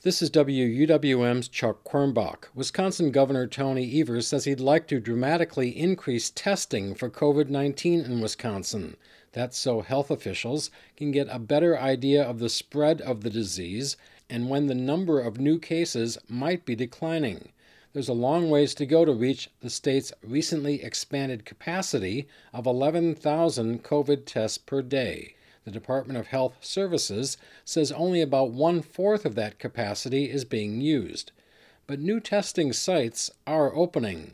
This is WUWM's Chuck Quirmbach. Wisconsin Governor Tony Evers says he'd like to dramatically increase testing for COVID-19 in Wisconsin. That's so health officials can get a better idea of the spread of the disease and when the number of new cases might be declining. There's a long ways to go to reach the state's recently expanded capacity of 11,000 COVID tests per day. The Department of Health Services says only about 1/4 of that capacity is being used. But new testing sites are opening.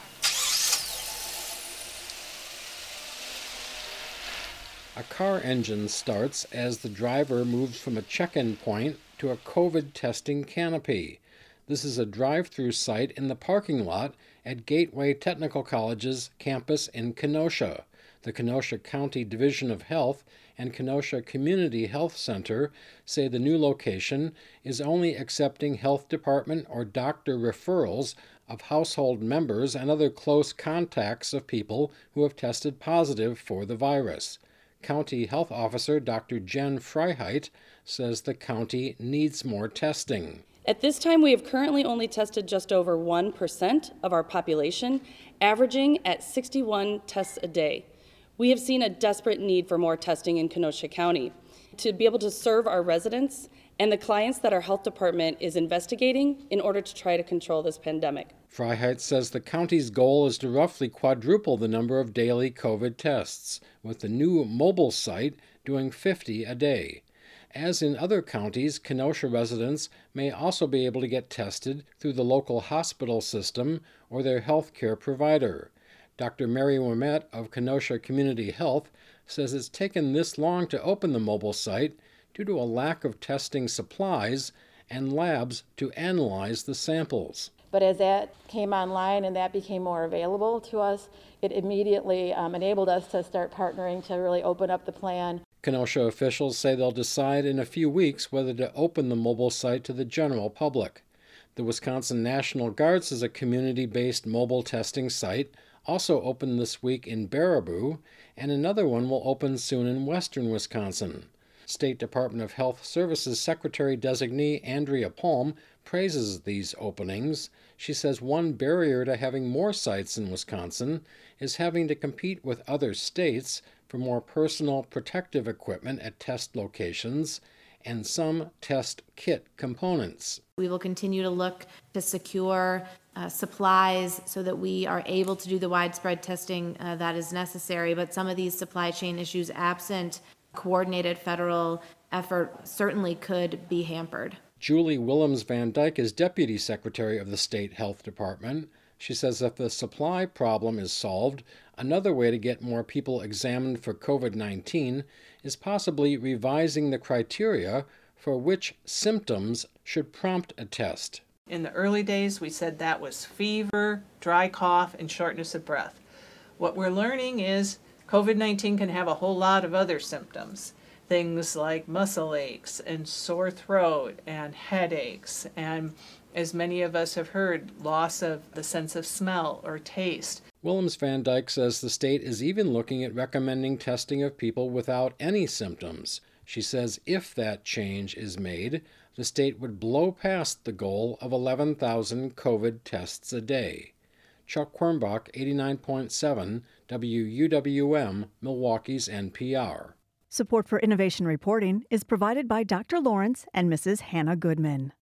A car engine starts as the driver moves from a check-in point to a COVID testing canopy. This is a drive-through site in the parking lot at Gateway Technical College's campus in Kenosha. The Kenosha County Division of Health and Kenosha Community Health Center say the new location is only accepting health department or doctor referrals of household members and other close contacts of people who have tested positive for the virus. County Health Officer Dr. Jen Freiheit says the county needs more testing. At this time, we have currently only tested just over 1% of our population, averaging at 61 tests a day. We have seen a desperate need for more testing in Kenosha County to be able to serve our residents and the clients that our health department is investigating in order to try to control this pandemic. Freiheit says the county's goal is to roughly quadruple the number of daily COVID tests, with the new mobile site doing 50 a day. As in other counties, Kenosha residents may also be able to get tested through the local hospital system or their health care provider. Dr. Mary Wimette of Kenosha Community Health says it's taken this long to open the mobile site due to a lack of testing supplies and labs to analyze the samples. But as that came online and that became more available to us, it immediately enabled us to start partnering to really open up the plan. Kenosha officials say they'll decide in a few weeks whether to open the mobile site to the general public. The Wisconsin National Guards is a community-based mobile testing site, also opened this week in Baraboo, and another one will open soon in western Wisconsin. State Department of Health Services Secretary-designee Andrea Palm praises these openings. She says one barrier to having more sites in Wisconsin is having to compete with other states for more personal protective equipment at test locations and some test kit components. We will continue to look to secure supplies so that we are able to do the widespread testing that is necessary, but some of these supply chain issues, absent coordinated federal effort, certainly could be hampered. Julie Willems Van Dyke is Deputy Secretary of the State Health Department. She says if the supply problem is solved, another way to get more people examined for COVID-19 is possibly revising the criteria for which symptoms should prompt a test. In the early days, we said that was fever, dry cough, and shortness of breath. What we're learning is COVID-19 can have a whole lot of other symptoms. Things like muscle aches and sore throat and headaches, and as many of us have heard, loss of the sense of smell or taste. Willems Van Dyke says the state is even looking at recommending testing of people without any symptoms. She says if that change is made, the state would blow past the goal of 11,000 COVID tests a day. Chuck Quirmbach, 89.7 WUWM, Milwaukee's NPR. Support for Innovation Reporting is provided by Dr. Lawrence and Mrs. Hannah Goodman.